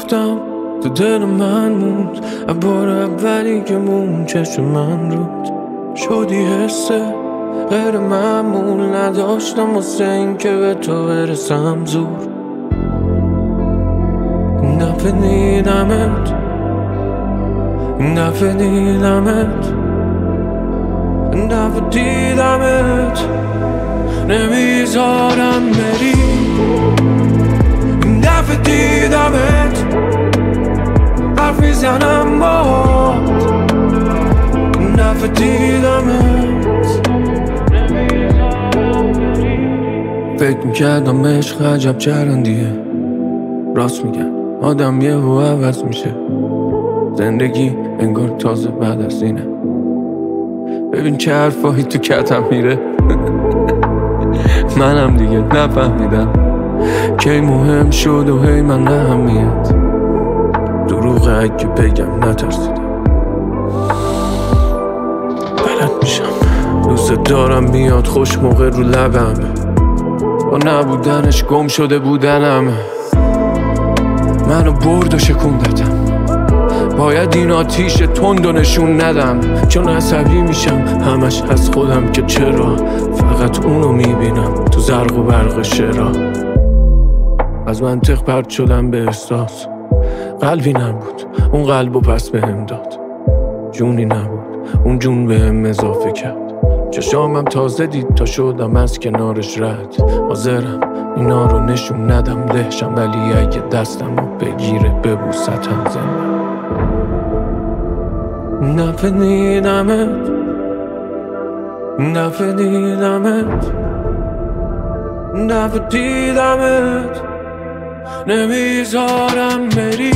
گفتم تو دل من موند، بار اولی که مون چشم من رود شدی حسه غیر معمول، نداشتم واسه این که به تو برسم زور. دفعه دیدمت نمیذارم بری. دفعه دیدمت حرف میزنم باهات، دفعه دیدمت فکر میکردم عشق عجب چرندیه، راست میگن آدم یهو عوض میشه، زندگی انگار تازه بعد از اینه. ببین چه حرفایی تو کتم میره منم دیگه نفهمیدم کی مهم شد و هی من اهمیت. دروغ اگه بگم نترسیدم، بلد میشم دوست دارم میاد خوش موقع رو لبم، با نبودنش گم شده بودنم. منو برد و شکوندتم، باید این آتیش تند و نشون ندم، چون عصبی میشم همش از خودم که چرا فقط اونو میبینم تو زرق و برق شعرها. از منطق پرت شدم به احساس، قلبی نبود اون قلبو پس بهم داد، جونی نبود اون جون بهم اضافه کرد. چشامم تازه دید تا شدم از کنارش رد، حاضرم اینا رو نشون ندم دهشم، ولی اگه دستم رو بگیره ببوستم زنم. دفعه دیدمت نمیذارم بری.